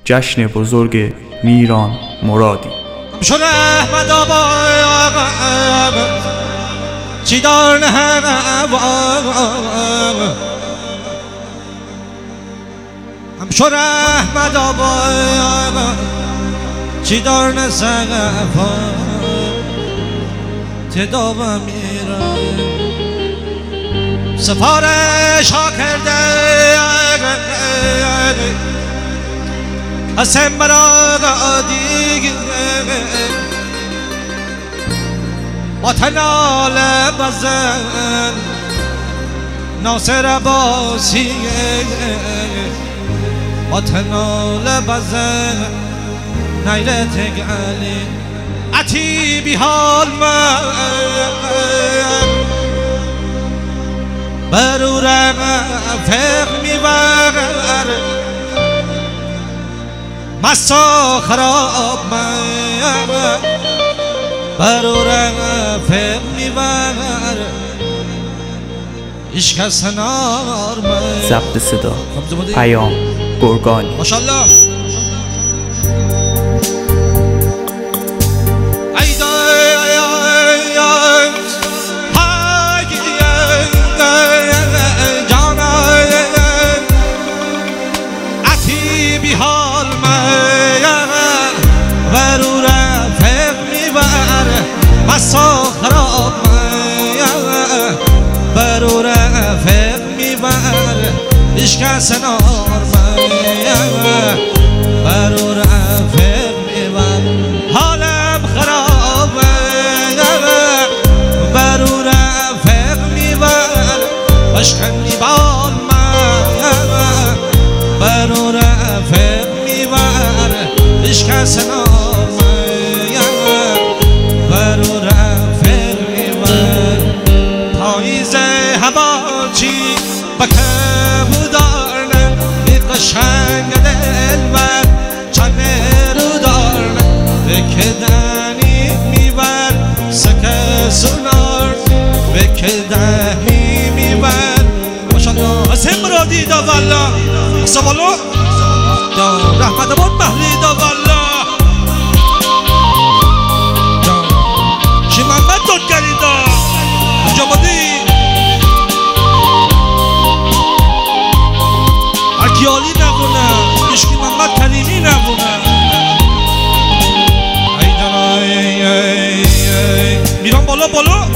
جشن بزرگ میران مرادی. شد احمد آباد چی دار نه هم شد احمد آباد چی دار نه سقفا تداب میران سفارش ها کرده حسن برادی وطن آل بزن ناصر عباسی وطن آل بزن نیلت گلی عتی بی حال من برورم فقر میبر مسا خراب من برورم فقر میبر عشق سنار من. ضبط صدا پیام گرگانی. ماشاءالله. مسا خراب من برو رفق میبر عشق سنار من برو رفق میبر حالم خراب برو رفق میبر عشق میبال من برو رفق میبر عشق سنار من برو رفق میبر پاییز هوا چی بکه بودارنه بی قشنگ دلبر چند رو دارنه بکدنی میبر سکه سنار بکدنی میبر ماشاءالله. حسن مرادی دا والله سوالو دا رحمت آباد محلی دا والله ارکیالی نبونه عشقی محمد کریمی نبونه میرم بالا بالا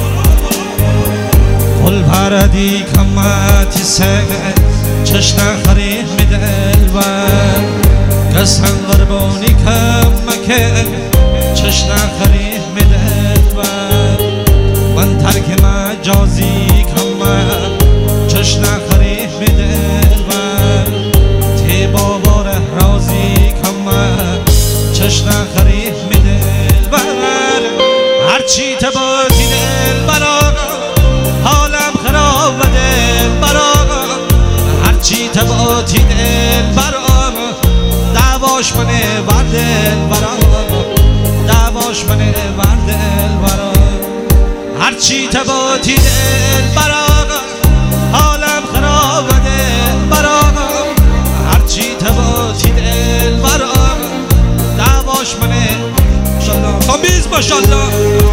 قل پردی کمتی سگه چشن خرید میدل و کسن غربانی کمکه چشن خرید میدل و من ترک مجازی کمه چشن خرید میدل و تی بابا رازی کمه چشن خرید میدل و هرچی تباتی دل برا حالم خراب دل برا هرچی تباتی دل برا دعواش منه بر دل برا دعواش منه بر دل برا هرچی تباتی دل برا حالم خراب دل برا هرچی تباتی دل برا دعواش منه ماشاءالله خمیز ماشاءالله.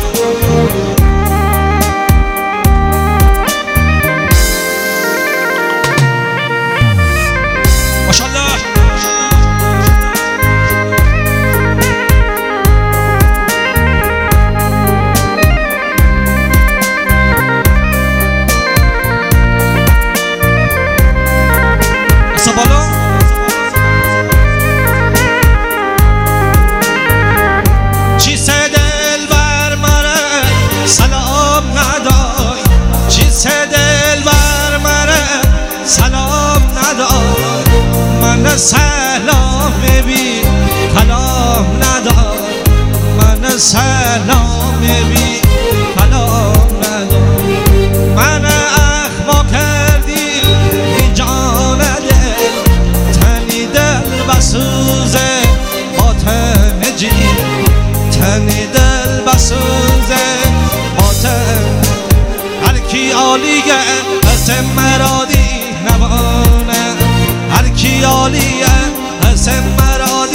سلام بی کلام ندار من سلام بی کلام ندار من اخما کردی بی جان دل تنی دل بسوزه با تن جی تنی دل بسوزه با تن هر کی عالیه حسن مرادی نبانه هر کی عالیه حسن مرادی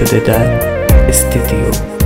شده در استودیو.